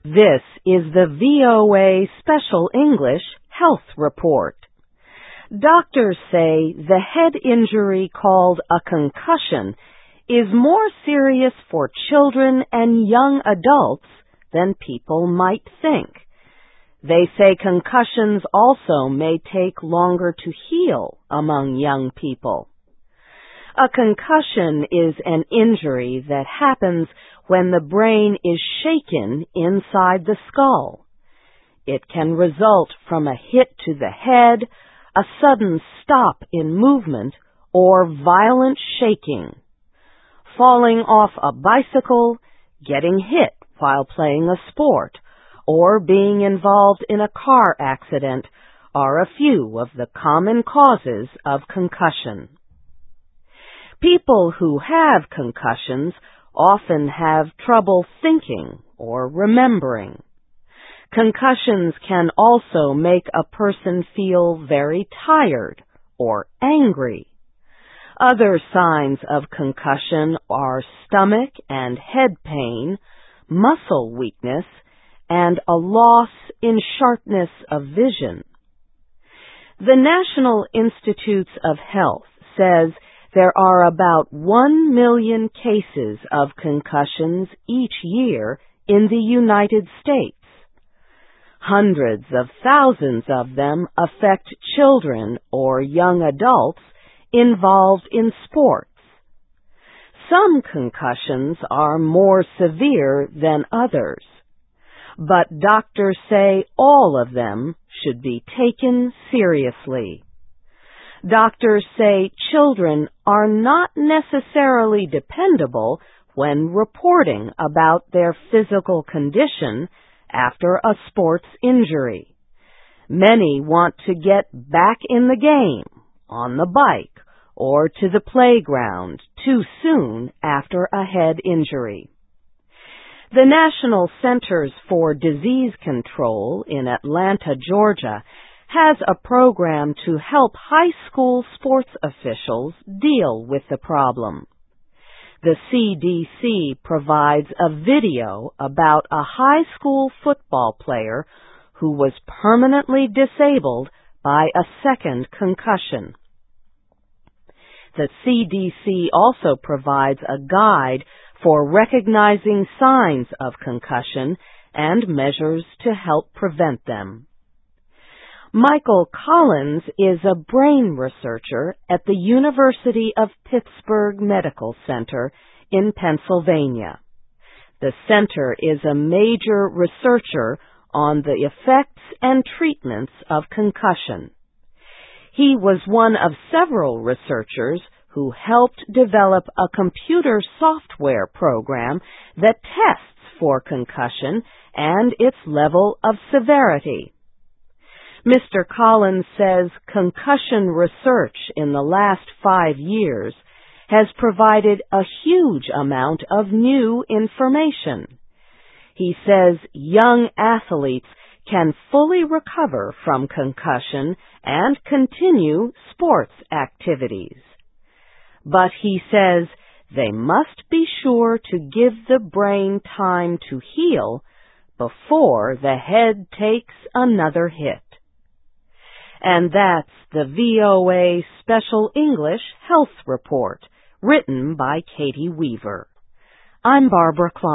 This is the VOA Special English Health Report. Doctors say the head injury called a concussion is more serious for children and young adults than people might think. They say concussions also may take longer to heal among young people. A concussion is an injury that happens when the brain is shaken inside the skull. It can result from a hit to the head, a sudden stop in movement, or violent shaking. Falling off a bicycle, getting hit while playing a sport, or being involved in a car accident are a few of the common causes of concussion. People who have concussions often have trouble thinking or remembering. Concussions can also make a person feel very tired or angry. Other signs of concussion are stomach and head pain, muscle weakness, and a loss in sharpness of vision. The National Institutes of Health says there are about 1 million cases of concussions each year in the United States. Hundreds of thousands of them affect children or young adults involved in sports. Some concussions are more severe than others, but doctors say all of them should be taken seriously. Doctors say children are not necessarily dependable when reporting about their physical condition after a sports injury. Many want to get back in the game, on the bike, or to the playground too soon after a head injury. The National Centers for Disease Control in Atlanta, Georgia, has a program to help high school sports officials deal with the problem. The CDC provides a video about a high school football player who was permanently disabled by a second concussion. The CDC also provides a guide for recognizing signs of concussion and measures to help prevent them. Michael Collins is a brain researcher at the University of Pittsburgh Medical Center in Pennsylvania. The center is a major researcher on the effects and treatments of concussion. He was one of several researchers who helped develop a computer software program that tests for concussion and its level of severity. Mr. Collins says concussion research in the last 5 years has provided a huge amount of new information. He says young athletes can fully recover from concussion and continue sports activities. But he says they must be sure to give the brain time to heal before the head takes another hit. And that's the VOA Special English Health Report, written by Katie Weaver. I'm Barbara Klein.